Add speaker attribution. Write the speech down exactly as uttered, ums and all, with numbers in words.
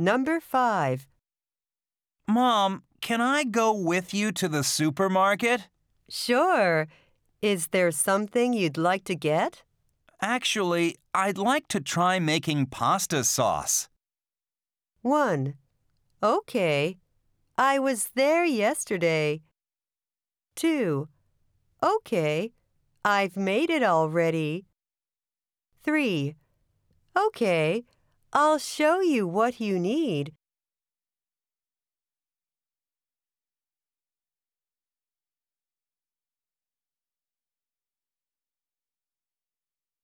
Speaker 1: Number five.
Speaker 2: Mom, can I go with you to the supermarket?
Speaker 1: Sure. Is there something you'd like to get?
Speaker 2: Actually, I'd like to try making pasta sauce.
Speaker 1: one. Okay. I was there yesterday. two. Okay. I've made it already. three. Okay. I'll show you what you need.